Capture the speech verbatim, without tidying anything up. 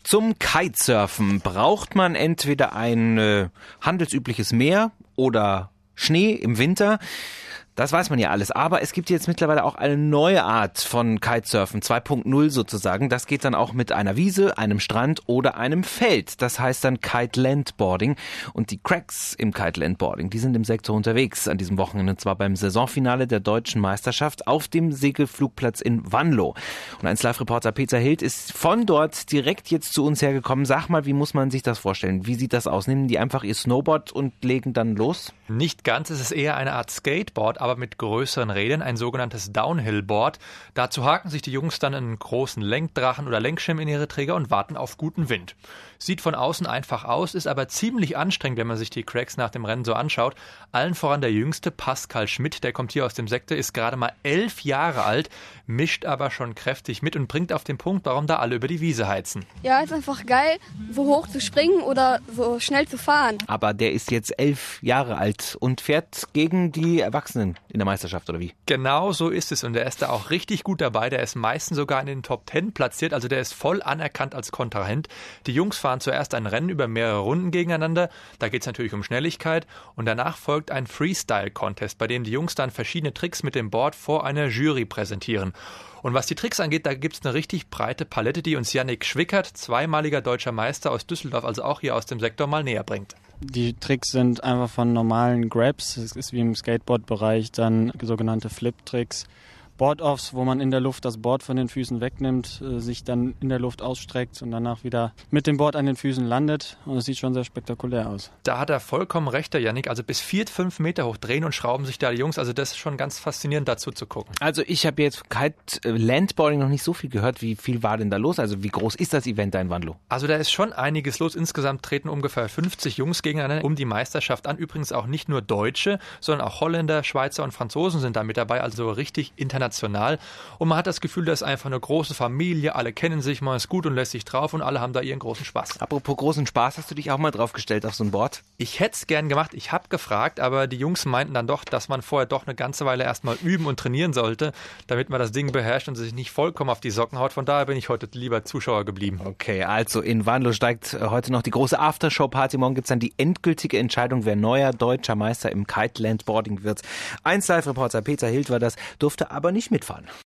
Zum Kitesurfen braucht man entweder ein äh, handelsübliches Meer oder Schnee im Winter. Das weiß man ja alles, aber es gibt jetzt mittlerweile auch eine neue Art von Kitesurfen, zwei Punkt null sozusagen. Das geht dann auch mit einer Wiese, einem Strand oder einem Feld. Das heißt dann Kite-Landboarding. Und die Cracks im Kite-Landboarding, die sind im Sektor unterwegs an diesem Wochenende, und zwar beim Saisonfinale der Deutschen Meisterschaft auf dem Segelflugplatz in Wanlo. Und eins Live-Reporter Peter Hild ist von dort direkt jetzt zu uns hergekommen. Sag mal, wie muss man sich das vorstellen? Wie sieht das aus? Nehmen die einfach ihr Snowboard und legen dann los? Nicht ganz, es ist eher eine Art Skateboard, aber mit größeren Rädern, ein sogenanntes Downhill-Board. Dazu haken sich die Jungs dann einen großen Lenkdrachen oder Lenkschirm in ihre Träger und warten auf guten Wind. Sieht von außen einfach aus, ist aber ziemlich anstrengend, wenn man sich die Cracks nach dem Rennen so anschaut. Allen voran der jüngste, Pascal Schmidt, der kommt hier aus dem Sektor, ist gerade mal elf Jahre alt, mischt aber schon kräftig mit und bringt auf den Punkt, warum da alle über die Wiese heizen. Ja, ist einfach geil, so hoch zu springen oder so schnell zu fahren. Aber der ist jetzt elf Jahre alt und fährt gegen die Erwachsenen in der Meisterschaft, oder wie? Genau so ist es und der ist da auch richtig gut dabei. Der ist meistens sogar in den Top Ten platziert, also der ist voll anerkannt als Kontrahent. Die Jungs fahren zuerst ein Rennen über mehrere Runden gegeneinander. Da geht es natürlich um Schnelligkeit und danach folgt ein Freestyle-Contest, bei dem die Jungs dann verschiedene Tricks mit dem Board vor einer Jury präsentieren. Und was die Tricks angeht, da gibt es eine richtig breite Palette, die uns Yannick Schwickert, zweimaliger deutscher Meister aus Düsseldorf, also auch hier aus dem Sektor, mal näher bringt. Die Tricks sind einfach von normalen Grabs, es ist wie im Skateboard-Bereich, dann sogenannte Flip-Tricks, Board-Offs, wo man in der Luft das Board von den Füßen wegnimmt, sich dann in der Luft ausstreckt und danach wieder mit dem Board an den Füßen landet. Und es sieht schon sehr spektakulär aus. Da hat er vollkommen recht, der Yannick. Also bis vier, fünf Meter hoch drehen und schrauben sich da die Jungs. Also das ist schon ganz faszinierend, dazu zu gucken. Also ich habe jetzt Kite-Landboarding noch nicht so viel gehört. Wie viel war denn da los? Also wie groß ist das Event da in Wanlo? Also da ist schon einiges los. Insgesamt treten ungefähr fünfzig Jungs gegeneinander um die Meisterschaft an. Übrigens auch nicht nur Deutsche, sondern auch Holländer, Schweizer und Franzosen sind da mit dabei. Also richtig international. Und man hat das Gefühl, das ist einfach eine große Familie, alle kennen sich, man ist gut und lässt sich drauf und alle haben da ihren großen Spaß. Apropos großen Spaß, hast du dich auch mal draufgestellt auf so ein Board? Ich hätte es gern gemacht, ich habe gefragt, aber die Jungs meinten dann doch, dass man vorher doch eine ganze Weile erstmal üben und trainieren sollte, damit man das Ding beherrscht und sich nicht vollkommen auf die Socken haut. Von daher bin ich heute lieber Zuschauer geblieben. Okay, also in Wanlo steigt heute noch die große Aftershow-Party. Morgen gibt es dann die endgültige Entscheidung, wer neuer deutscher Meister im Kite-Landboarding wird. eins Live-Reporter Peter Hild war das, durfte aber nicht mitfahren.